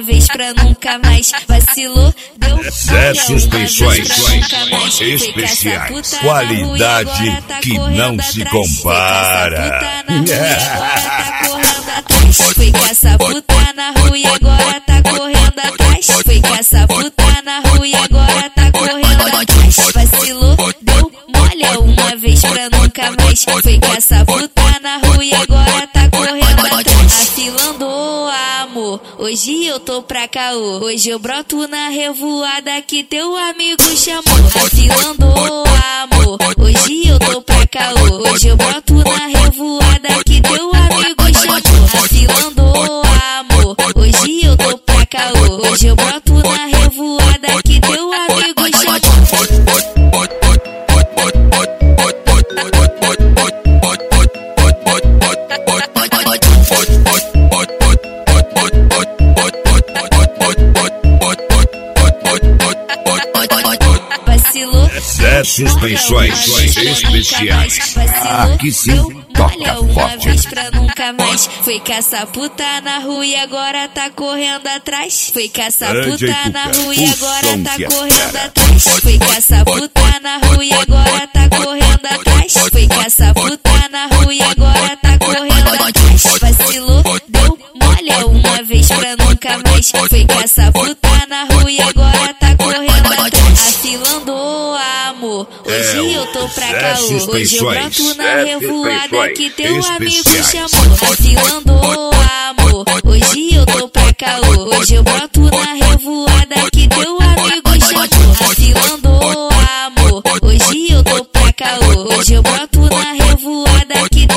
uma vez pra nunca mais. Vacilou, deu Zé Suspensões especiais, qualidade que não se compara. Foi caça puta na rua e agora tá correndo atrás. Foi caça puta na rua e agora tá correndo atrás. Vacilou, deu molha uma vez pra nunca mais. Foi caça puta na rua e agora tá correndo atrás. Afilando amor, hoje eu tô pra caô. Hoje eu broto na revoada que teu amigo chamou. Afilando amor, hoje eu tô pra caô. Hoje eu broto na revoada que teu amigo chamou. Afilando amor, hoje eu tô pra caô. Hoje eu broto na revoada que teu amigo chamou. Vacilou, Zé Suspensões especiais, aqui sim toca uma forte. vez pra nunca mais. Foi caça puta na rua e agora tá correndo atrás. Foi caça puta na rua e agora tá correndo atrás. Foi caça puta na rua e agora tá correndo atrás. Foi caça puta na rua e agora tá correndo atrás. Vacilou, deu molha uma vez pra nunca mais. Foi caça puta na rua e agora tá correndo atrás. Afilando amor, hoje eu tô pra caô. Hoje eu broto na revoada que teu amigo chamou. Afilando amor, hoje eu tô pra caô. Hoje eu broto na revoada que teu amigo chamou. Afilando amor, hoje eu tô pra caô. Hoje eu broto na revoada que